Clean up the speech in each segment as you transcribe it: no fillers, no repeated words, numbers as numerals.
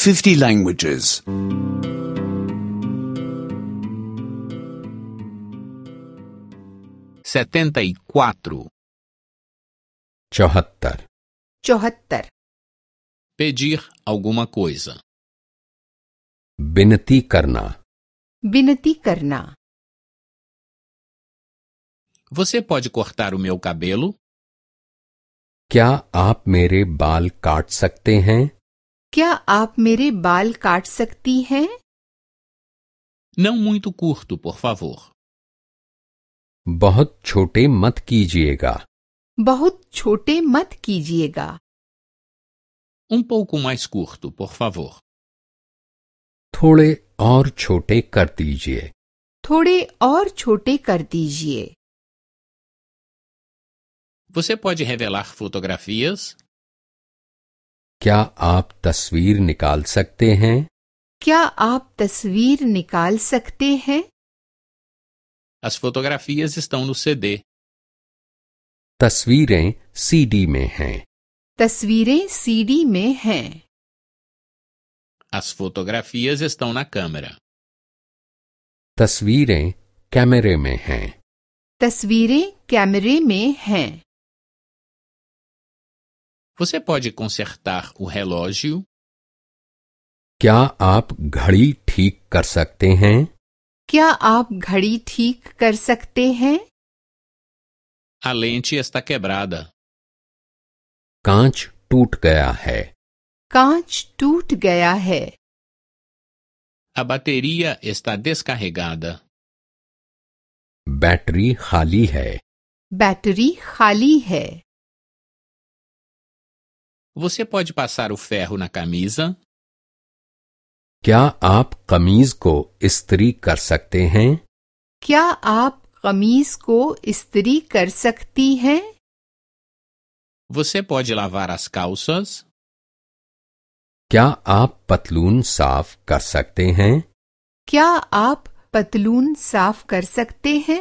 50 languages. 74. 74. 74. Pedir alguma coisa. विनती करना. विनती करना. Você pode cortar o meu cabelo? क्या आप मेरे बाल काट सकते हैं? क्या आप मेरे बाल काट सकती हैं? Não muito curto, por favor. बहुत छोटे मत कीजिएगा. बहुत छोटे मत कीजिएगा. pouco mais curto, por favor. थोड़े और छोटे कर दीजिए. थोड़े और छोटे कर दीजिए. Você pode revelar fotografias? क्या आप तस्वीर निकाल सकते हैं? क्या आप तस्वीर निकाल सकते हैं? As fotografias estão no CD. तस्वीरें सीडी में हैं. तस्वीरें सीडी में हैं. As fotografias estão na câmera. तस्वीरें कैमरे में हैं. तस्वीरें कैमरे में हैं. Você pode consertar o relógio? क्या आप घड़ी ठीक कर सकते हैं? क्या आप घड़ी ठीक कर सकते हैं? A lente está quebrada. कांच टूट गया है. कांच टूट गया है. A bateria está descarregada. Battery खाली है. बैटरी खाली है. Você pode passar o ferro na camisa? क्या आप कमीज को इस्त्री कर सकते हैं? क्या आप कमीज को इस्त्री कर सकती हैं? Você pode lavar as calças? क्या आप पतलून साफ कर सकते हैं? क्या आप पतलून साफ कर सकते हैं?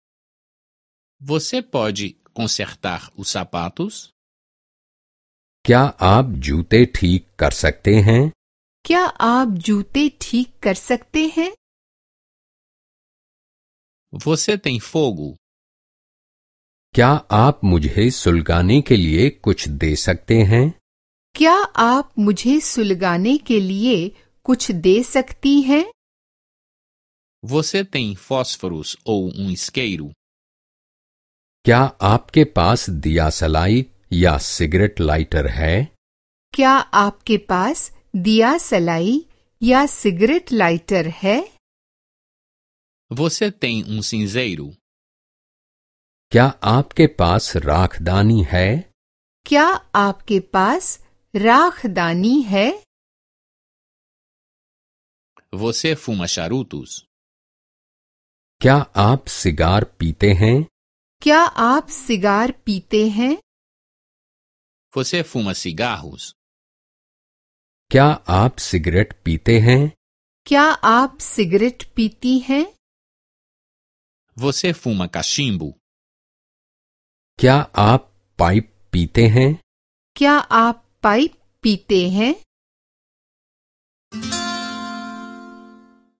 Você pode consertar os sapatos? क्या आप जूते ठीक कर सकते हैं? क्या आप जूते ठीक कर सकते हैं? Você tem fogo? क्या आप मुझे सुलगाने के लिए कुछ दे सकते हैं? क्या आप मुझे सुलगाने के लिए कुछ दे सकती हैं? Você tem fósforos ou isqueiro? क्या आपके पास दिया सलाई या सिगरेट लाइटर है? क्या आपके पास दिया सलाई या सिगरेट लाइटर है? Você tem cinzeiro? क्या आपके पास राखदानी है? क्या आपके पास राखदानी है? Você fuma charutos? क्या आप सिगार पीते हैं? क्या आप सिगार पीते हैं? Você fuma cigarros? क्या आप सिगरेट पीते हैं? क्या आप सिगरेट पीती हैं? Você fuma cachimbo? क्या आप पाइप पीते हैं? क्या आप पाइप पीते हैं?